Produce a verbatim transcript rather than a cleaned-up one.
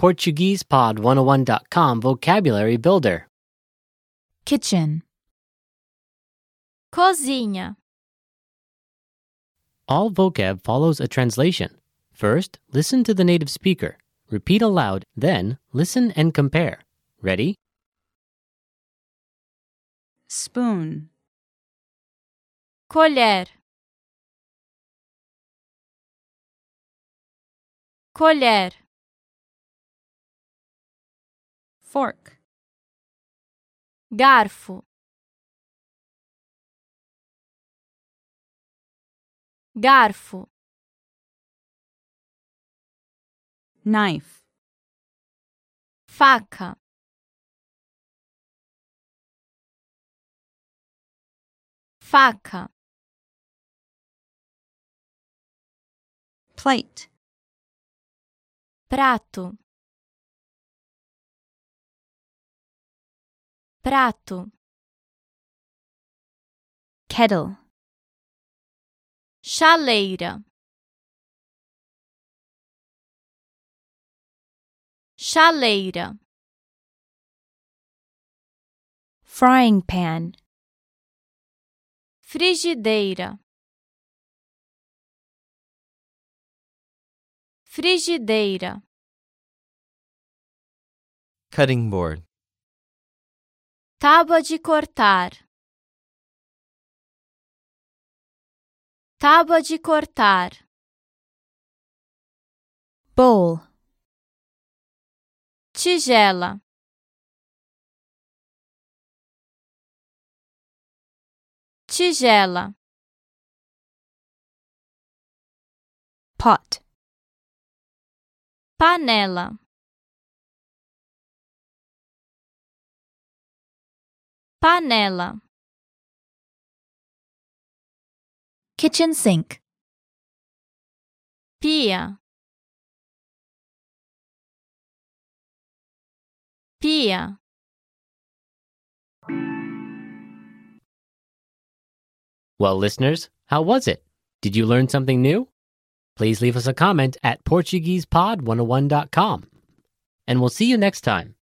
Portuguese Pod one oh one dot com Vocabulary Builder. Kitchen. Cozinha. All vocab follows a translation. First, listen to the native speaker. Repeat aloud, then listen and compare. Ready? Spoon. Colher. Colher. Fork. Garfo. Garfo. Knife. Faca. Faca. Plate. Prato. Prato. Kettle. Chaleira. Chaleira. Frying pan. Frigideira. Frigideira. Cutting board. Tábua de cortar. Tábua de cortar. Bowl. Tigela. Tigela. Pot. Panela. Panela. Kitchen sink. Pia. Pia. Well, listeners, how was it? Did you learn something new? Please leave us a comment at Portuguese Pod one oh one dot com. And we'll see you next time.